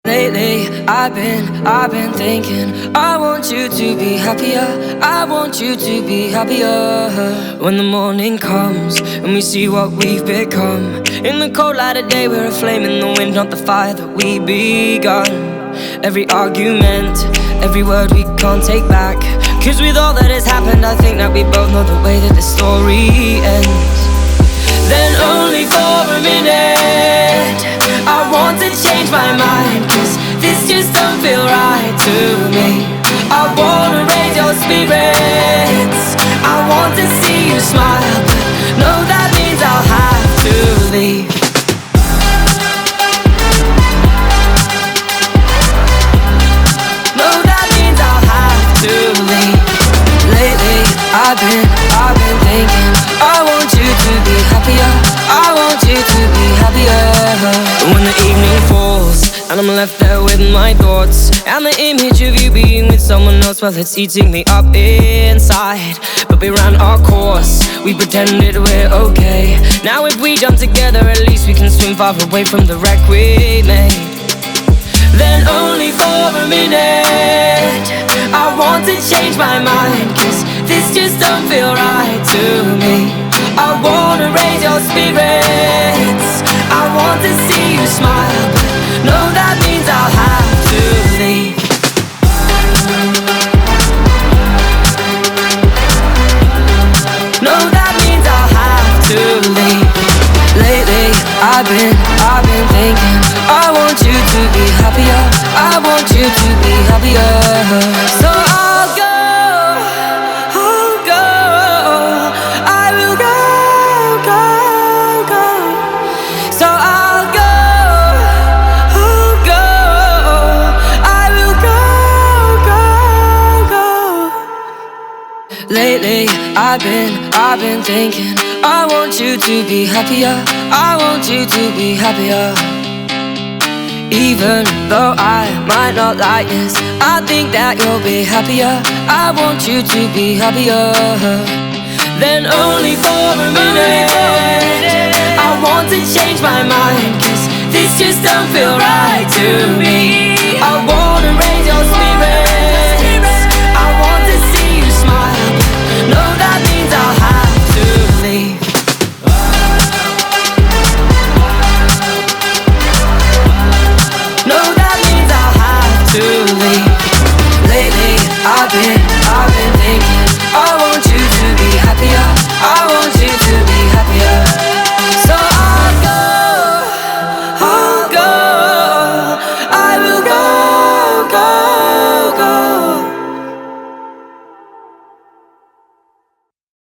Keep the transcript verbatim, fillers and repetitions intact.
Lately, I've been, I've been thinking I want you to be happier, I want you to be happier. When the morning comes and we see what we've become, in the cold light of day we're a flame in the wind, not the fire that we begun. Every argument, every word we can't take back, cause with all that has happened I think that we both know the way that the story ends. Then only for a minute I want to change my mind, cause this just don't feel right to me. I wanna raise your spirits, I want to see you smile, but no, that means I'll have to leave. No, that means I'll have to leave. Lately, I've been, I've been thinking I want you to be happier, I want you to be happier. When the evening falls and I'm left there with my thoughts, and the image of you being with someone else, well, it's eating me up inside. But we ran our course, we pretended we're okay. Now if we jump together, at least we can swim far away from the wreck we made. Then only for a minute I want to change my mind, cause this just don't feel right to me. I wanna raise your spirits, I want to see you smile, but no, that means I'll have to leave. No, that means I'll have to leave. Lately, I've been, I've been thinking I want you to be happier, I want you to be happier. So I'll go, I'll go, I will go, go, go. So I'll go, I'll go, I will go, go, go. Lately, I've been, I've been thinking I want you to be happier, I want you to be happier. Even though I might not like this, I think that you'll be happier, I want you to be happier. Then only for a minute I want to change my mind, cause this just don't feel right to me.